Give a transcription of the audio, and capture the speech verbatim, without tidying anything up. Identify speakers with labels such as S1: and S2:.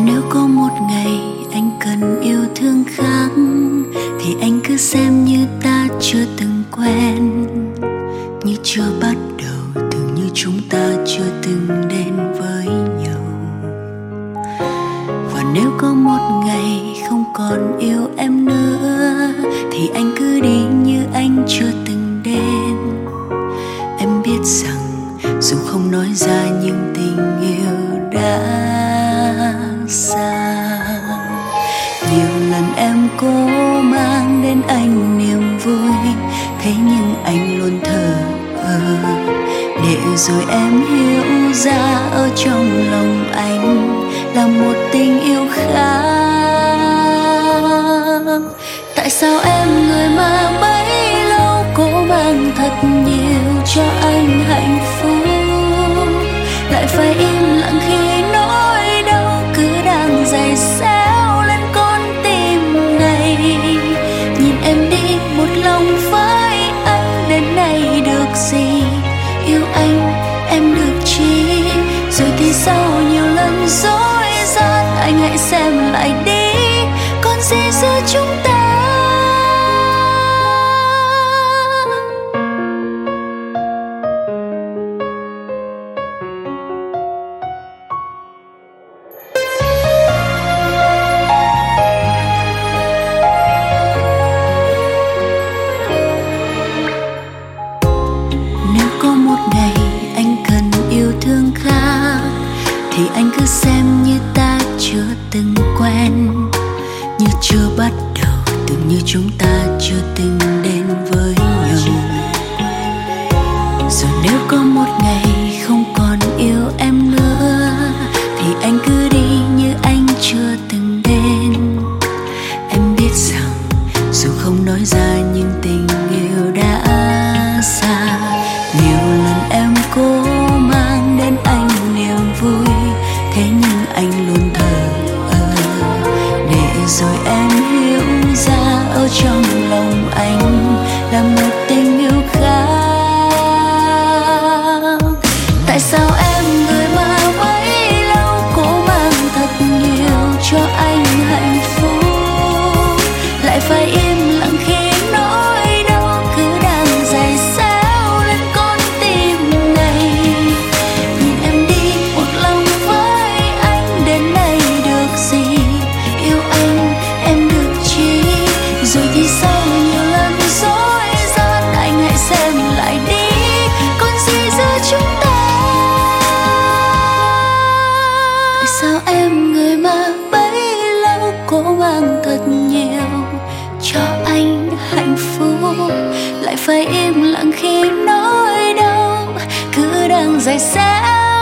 S1: nếu có một ngày anh cần yêu thương khác thì anh cứ xem như ta chưa từng quen, như chưa bắt đầu, tưởng như chúng ta chưa từng đến với nhau. Và nếu có một ngày không còn yêu em nữa thì anh cứ đi như anh chưa từng đến. Em biết rằng dù không nói ra nhưng tình yêu đã xa. Nhiều lần em cố mang đến anh niềm vui, thế nhưng anh luôn thờ ơ, để rồi em hiểu ra ở trong lòng anh là một tình yêu khác. Tại sao em người mà bấy lâu cố mang thật nhiều cho anh hạnh phúc, lại phải im lặng khi nỗi đau cứ đang dày xéo lên con tim này. Nhìn em đi một lòng với anh đến nay được gì, yêu anh em được chi, rồi thì sau nhiều lần dối gian anh hãy xem lại đi, còn gì giữa chúng ta. Thì anh cứ xem như ta chưa từng quen, như chưa bắt đầu, tưởng như chúng ta chưa từng đến với nhau. Rồi nếu có một ngày không còn yêu em nữa thì anh cứ đi như anh chưa từng đến. Em biết rằng dù không nói ra nhưng tình yêu đã xa. Nhiều lần em cố mang đến anh niềm vui, thế nhưng anh luôn thờ ơ, để rồi em hiểu ra ở trong lòng anh là một tình yêu khác. Tại sao em người mà bấy lâu cố mang thật nhiều cho anh hạnh phúc, lại phải im lặng khi nỗi đau cứ đang dày xéo lên con tim này. Nhìn em đi một lòng với anh đến nay được gì, yêu anh em được chi, rồi thì sau nhiều lần dối gian anh hãy xem lại đi, còn gì giữa chúng ta. Tại sao em người mà bấy lâu cố mang thật nhiều cho anh hạnh phúc, lại phải im lặng khi nỗi đau cứ đang dày xéo